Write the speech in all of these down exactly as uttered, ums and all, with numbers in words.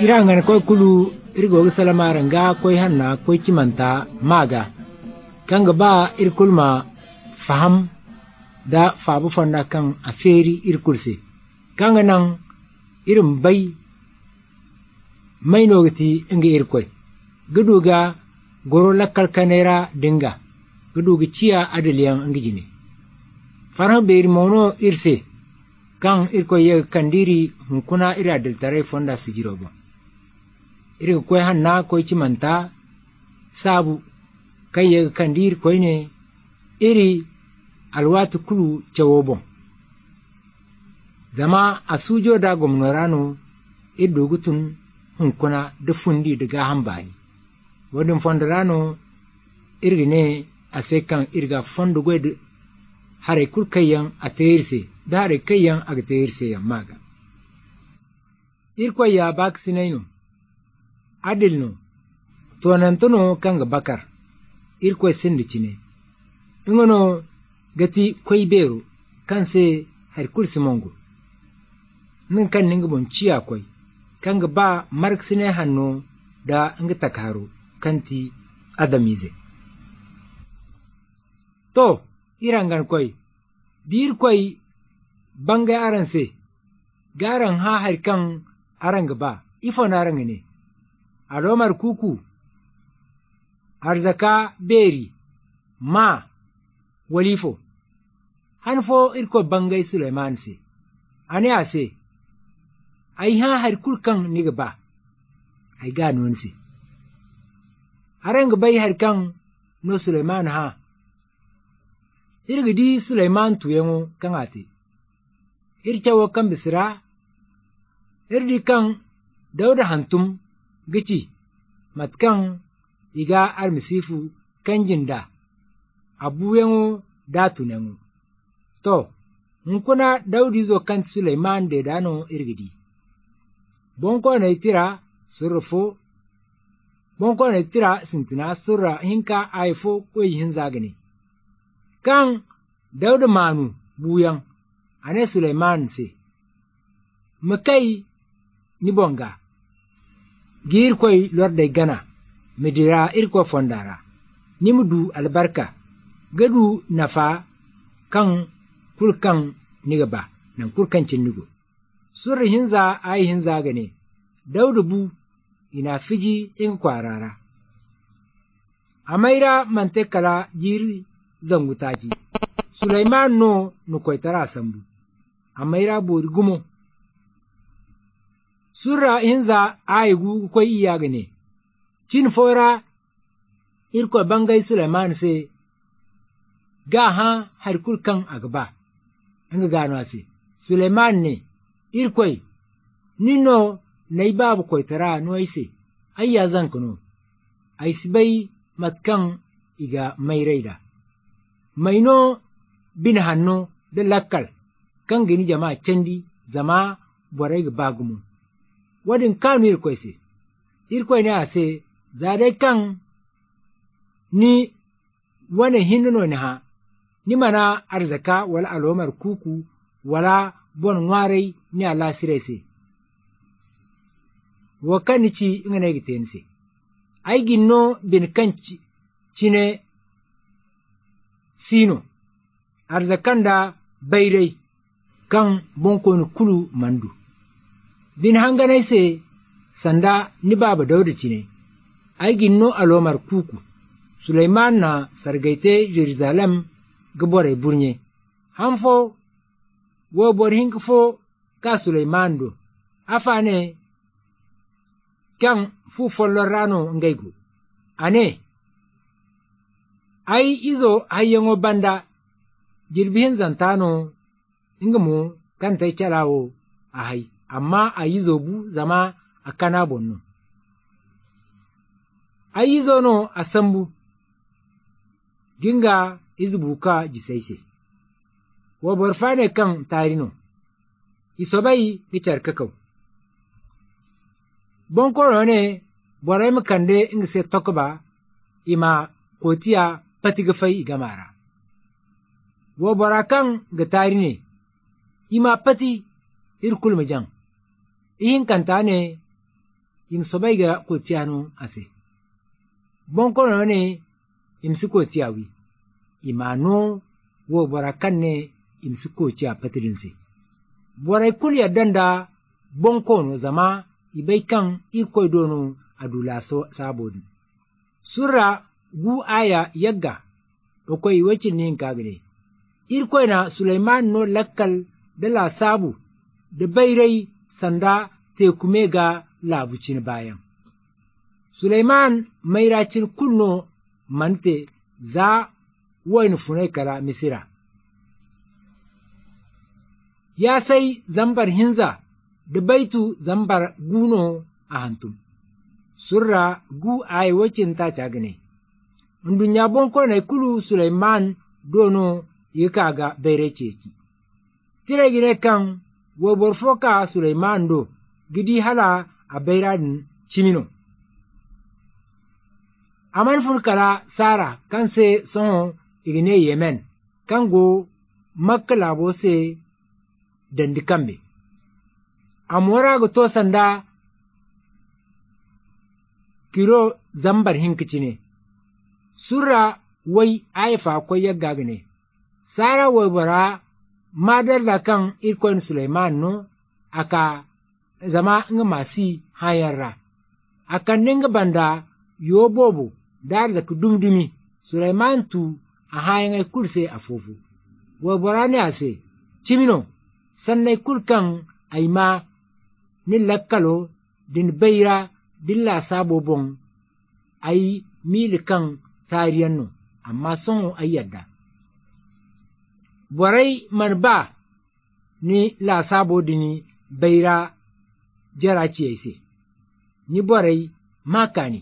irangan koy kulu irgo salamaranga koy hanna koy kimanta maga kanga ba irkulma faham da fabu fonda kan aferi irkulse kanga nan irin bai mai nogati inga irkoy guduga goro lakkal kanera dinga guduga ciya adaliyan inga jine farhan beir mono irse kan irkoy yega kandiri hunkuna ira daltare fonda sijirobo irga koy hanna koy cimanta sabu kan yega kandir koy ne iri alwatu kulu cewobon zama asujo da gomnorano idogutun hunkuna da fundi daga hambani wadin fondarano irgine ase kan irga fondo gwed hare kulkayan aterse da hare kayan agterse yamaga irko ya baksinaino adilno tonantono kanga bakar irko sindicine ingono gati koy beru kanse har kursi mongo nin kan ninga bon ciya koy kanga ba marksine hanno da nga takaro kanti adamize to irangan koy dir koy banga aranse garan ha har kan aranga ba ifo naranga ne alomar kuku arzaka beri ma walifo hanfo irko bangay Suleiman se ane ase ai ha har kulkan niga ba ai ga non se aranga bai har kan no Suleiman ha irga di Suleiman tuyengo kan ate ircawo kan bisira irdi kan dauda hantum gici matkan iga armisifu kan jinda abuyengo da tunengo to nkuna daudi zo kan Suleiman de dano irgidi bonko na itira surfo bonko na itira sintina surra hinka aifo koy hinzagane kan dauda manu buyan ane Suleiman se makai ni bonga gir koy lorde gana medira irko fondara nimudu albarka gadu nafa kan kulkan niga ba nan kulkan cinnigo surri hinza ai hinza gane daudu bu ina fiji in kwarara amaira mantekala jiri zangutaji Sulaiman no no koitara sambu amaira bori gumo surra hinza ai gu koi iya gane cin fora irko bangai Sulaiman se ga ha har kulkan agba anga gano ase Suleiman ne irkoi nino nay babu koitara no ise ayya zankuno aisbai matkan iga mayraida maino bin hanno da lakkal kan gini jama'a candi zama borai ga bagumu wadin kanu irkoi se irkoi ne ase zadai kan ni wane hinno ne ha ni mana arzaka wala alomar kuku wala bon ngwarei ni ala sirese wakani ci ngane gitense ai ginno bin kanci cine sino arzakanda bayrei kan bonkonu kulu mandu din hanganai se sanda ni baba dauda cine ai ginno alomar kuku Suleiman na sargaite Jerusalem gbore burnye hanfo wo bor hinkfo ka Suleiman do afane kan fu follorano ngaygo ane ai izo hayyango banda jirbihin zantano ingamo kan tai chalawo ahai amma ayizo bu zama akana bonno ayizo no asambu ginga izbuka jisaise wo borfane kan tarino isobai hicar kakau bonkoro ne borai makande inga se tokoba ima kotiya patiga fai igamara wo borakan ga tarine ima pati irkul majan ihin kantane im sobaiga ko tiano ase bonkono ne im su ko tiawi imano wo borakanne im su ko tia patrinse borai kul ya danda bonkono zama ibai kan irkoi dono adula so sabodi sura gu aya yagga bakwai wacin nin kagane irkoi na Sulaiman no lakkal da la sabu da bairai sanda tekume ga labucin bayan Sulaiman mairacin kunno mante za wani funai kala misira ya sai zambar hinza da baitu zambar guno a hantum surra gu ay wacin ta cagane ndunya bonko na kulu Sulaiman dono yikaga bereceki tire gine kan wo borfoka Sulaiman do gidi hala a bairadin chimino aman furkala sara kanse son igine yemen kango makla bose dandikambe amora go to sanda kiro zambar hinkicine sura wai aifa ko yaggagane sara wai bara madar zakan irkon Sulaiman no aka zama nga masi hayarra akan ninga banda yobobo dar zaku dumdumi Sulaiman tu a hayan kurse afofu wai bara ne ase chimino sannai kulkan aima ni lakkalo din beira dilla sabobon ai milikan tariyanno amma son ayyada borai man ba ni la sabo dini beira jara ciyese ni borai makani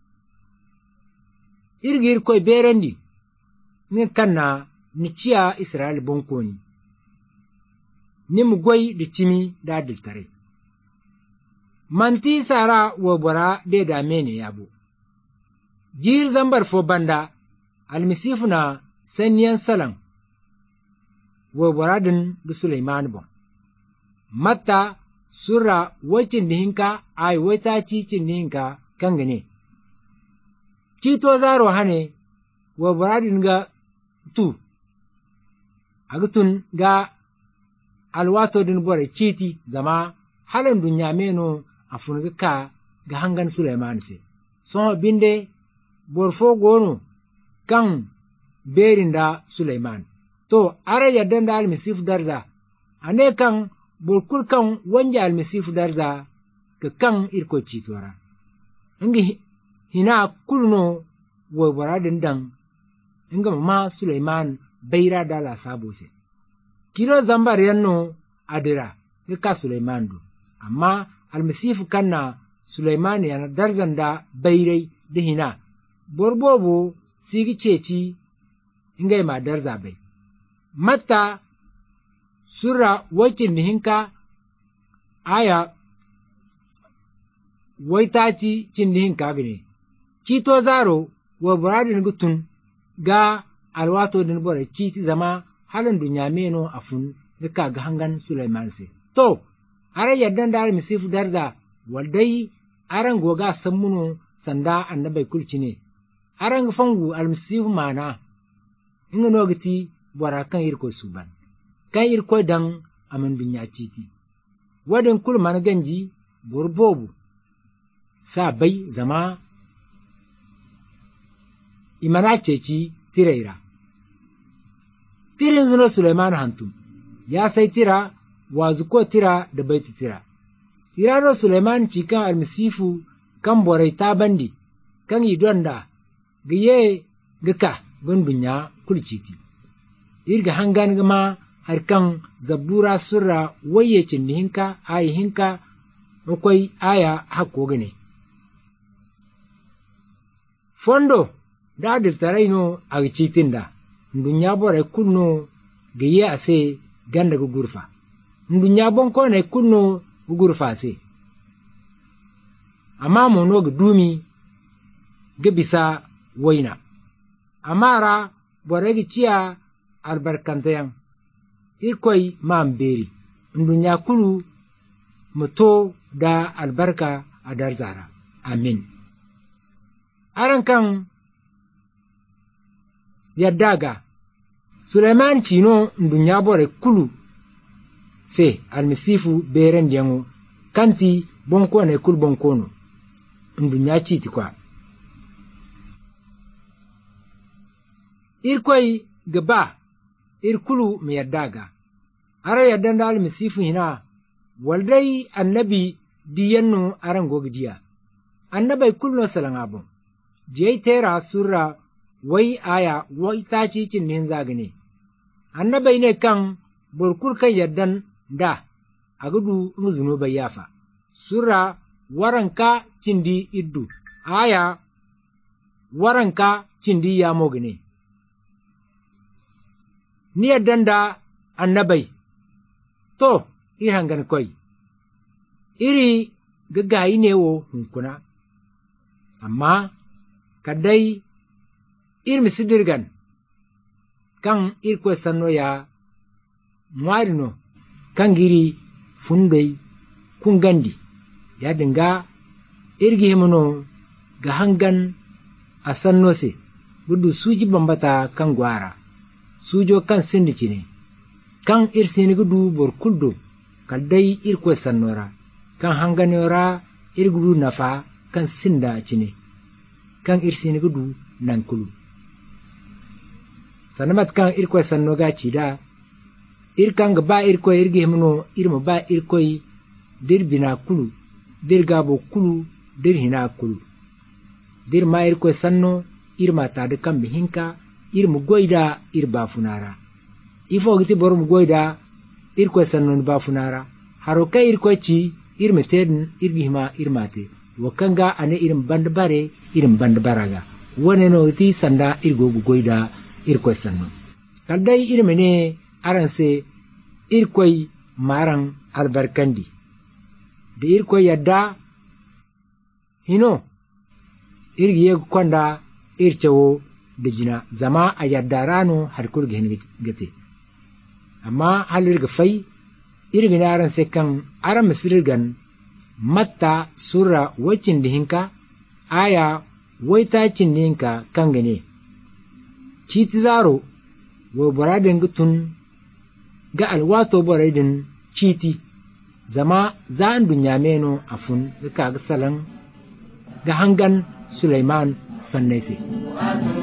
irgir koy berandi ni kanna ni ciya Israel bonkoni ni mugoi da cimi da diltare manti sara wo bora de da mene yabo jir zambar fo banda almisifu na sanniyan salan wo boradin da Sulaiman bon matta sura wacin dihinka ay wata cicin dihinka kangane cito zaro hane wo boradin ga tu agutun ga alwato din bore citi zama halan dunya meno afunga ka ga hangan Sulaiman se so binde borfo gono kan berinda Sulaiman to ara yaddan da almisif darza ane kan borkul kan wanja almisif darza ka kan irko citora ingi hina kulno wo boradin dan inga ma Sulaiman beira da la sabose kilo zambar yanno adira ka Sulaiman do amma almasifu kanna Sulaiman yana darzan da bairai da hina borbobo sigi ceci ingai ma darza bai mata sura wacin nihinka aya waitaci cin nihinka gane kito zaro wa buradin gutun ga alwato din bore kiti zama halin dunya meno afun ga ga hangan Sulaiman se to ara yaddan da almasifu darza waldai aran goga sammuno sanda annabai kulci ne aran fangu almasifu mana inga nogiti bora kan irko suban kan irko dan aman dunya citi wadin kul man ganji borbobu sa bai zama imana ceci tiraira tirin zuno Sulaiman hantum ya sai tira wazu ko tira da baiti tira irano Sulaiman cikan almasifu kan borai ta bandi kan idonda giye gaka gun dunya kulciti irga hangan gama harkan zabura surra waye cinni hinka ayi hinka akwai aya hakko gane fondo da dirtaraino a citinda dunya borai kunno giye ase ganda gugurfa ndunya bonko ne kunno gugurfa se amma mono gudumi gabisa waina amara boregi ciya albarkantayan irkoi mamberi ndunya kulu muto da albarka a darzara. Amin. Aran kan yadda ga Suleiman cino ndunya bore kulu se almisifu beren diyango kanti bonko ne kul bonko no ndunya citi kwa. Irkoi gaba irkulu mi yadda ga ara yaddan da almisifu hina waldai annabi diyanno aran gogdiya annabai kulno salangabo jey tera surra wai aya wai taci cin nin zagane annabai ne kan burkur kan yaddan da agudu muzuno bai yafa surra waranka cindi iddu aya waranka cindi ya mogane ni yaddan da annabai to ihangan koi iri gaggayi ne wo hunkuna amma kadai ir misidirgan kan irko sanno ya mwarino kan giri fundai kungandi ya dinga irgi himono ga hangan a sanno se gudu suji bambata kan gwara sujo kan sindici ne kan irsini gudu borkuldo kadai irko sannora kan hanganora irgudu nafa kan sinda cine kan irsini gudu nan kulu sanamat kan irko sannoga cida irkan ba irko irgi himno irma ba irko dir bina kulu dir gabo kulu dir hina kulu dir ma irko sanno irma tade kan bihinka irmu goida irba funara ifo giti borum goida irko sanno ba funara haroka irko ci irma tedin irgi hima irmate wakanga ane irin bandbare irin bandbaraga wane no ti sanda irgo goida irko sanno kadai irmene aranse irkoi maran albarkandi da irkoi yadda hino irgi yegu kwanda ircewo da jina zama a yadda rano harkur gehen gate amma halirga fai irgi na aranse kan aran misirgan matta sura wacin dihinka aya waita cinninka kan gane citi zaro wo boradin gutun ga alwato boradin citi zama za an dunya meno afun ga kaga salan ga hangan Suleiman sannaise